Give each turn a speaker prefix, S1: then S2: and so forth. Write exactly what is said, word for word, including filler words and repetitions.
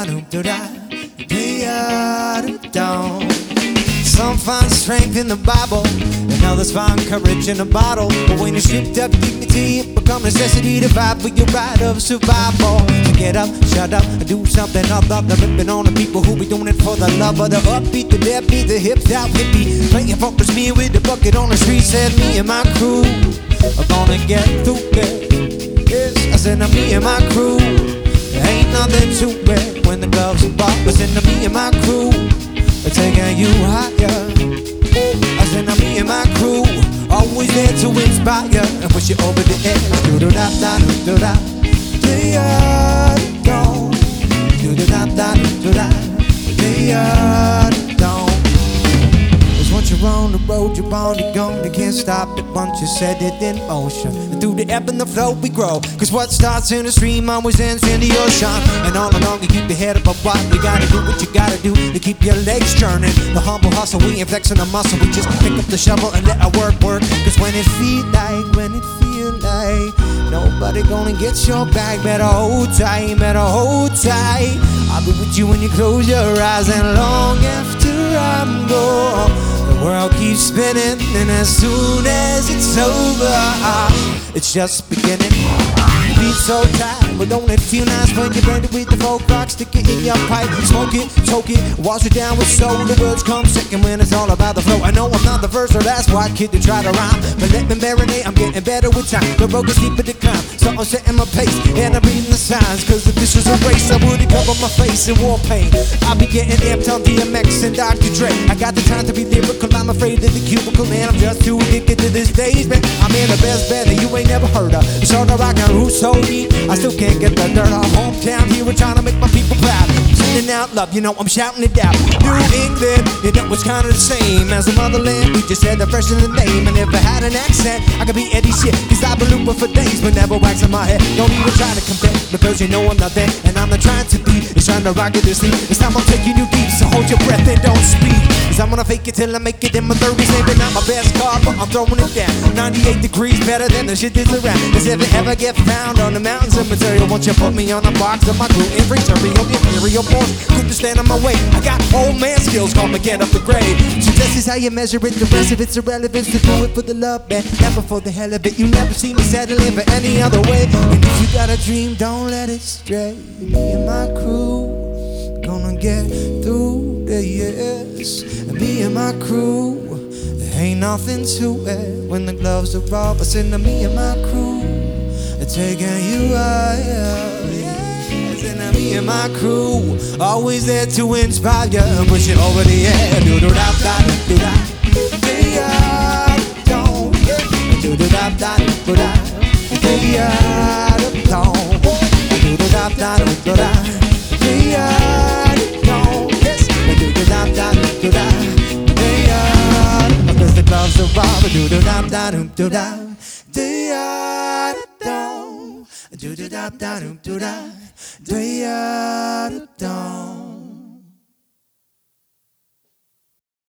S1: da da da. Some find strength in the Bible, and others find courage in a bottle. But when you're stripped of dignity, it becomes necessity to fight for your right of survival. So get up, shut up, and do something other than ripping on the people who be doing it for the love of the upbeat, the deadbeat, the hipped out hippie. Playing focus me with the bucket on the street. Said me and my crew are gonna get through it. Yes, I said now me and my crew, there ain't nothing to it when the gloves are off. I said now me and my crew, we're taking you higher. I said now me and my crew, always there to inspire and push you over the edge. Do do da da do do da, do ya do, do do da da do da, do ya do. Once you're on the road, you're on the go. You can't stop it once you set it in motion. And through the ebb and the flow we grow. Cause what starts in the stream always ends in the ocean. And all along you keep your head up what you gotta do, what you gotta do to keep your legs turning. The humble hustle, we ain't flexing the muscle. We just pick up the shovel and let our work work. Cause when it feel like, when it feel like nobody gonna get your back, better hold tight, better hold tight. I'll be with you when you close your eyes, and long after I'm gone, the world keeps spinning, and as soon as it's over, it's just beginning. Beat so tight, but don't it feel nice when you're ready with the folk rock? Stick it in your pipe, smoke it, choke it, wash it down with soul. The words come second when it's all about the flow. I know I'm not the first or last white kid to try to rhyme, but let me marinate, I'm getting better with time. The road is deeper to climb, so I'm setting my pace, and I'm reading the signs. Cause if this was a race, I would've covered my face in war paint. I'll be getting amped on D M X and Doctor Dre. I got the time to be lyrical, I'm afraid of the cubicle, and I'm just too addicted to this stage, man. I'm in the best band that you ain't never heard of. It's on the rock and Russo. I still can't get the dirt off. Hometown hero trying to make my people proud. Sending out love, you know I'm shouting it out. New England, you know it's kind of the same as the motherland. We just had the fresh in the name, and if I had an accent, I could be Eddie shit. Cause I've been looping for days, but never waxing my head. Don't even try to compare, because you know I'm not there, and I'm not trying to be. It's trying to rock it to sleep. This time I'm taking you deep, so hold your breath and don't speak. Cause I'm gonna fake it till I make it in my thirties. Maybe not my best card, but I'm throwing it down. ninety-eight degrees better than the shit that's around. Cause if it ever get found on the mountains of material, won't you put me on a box of my gluten free cereal? The imperial force couldn't stand on my way. I got old man skills, call me get up the grade. So this is how you measure it. The rest of it's irrelevant. To do it for the love, man, never for the hell of it. You never see me settling for any other way. And if you got a dream, don't let it stray. Me and my crew gonna get through the years. And me and my crew, there ain't nothing to it when the gloves are off. I said to me and my crew, they're taking you higher. And me and my crew, always there to inspire you and push you over the edge. Do do da da do da, do ya don't. Do do da da do da, do ya don't. Do do da da do da, do ya don't. Yes, do do da da do da, do ya. Because the gloves are off. Do do da da do da, do ya don't. Do do da da do da, do ya don't.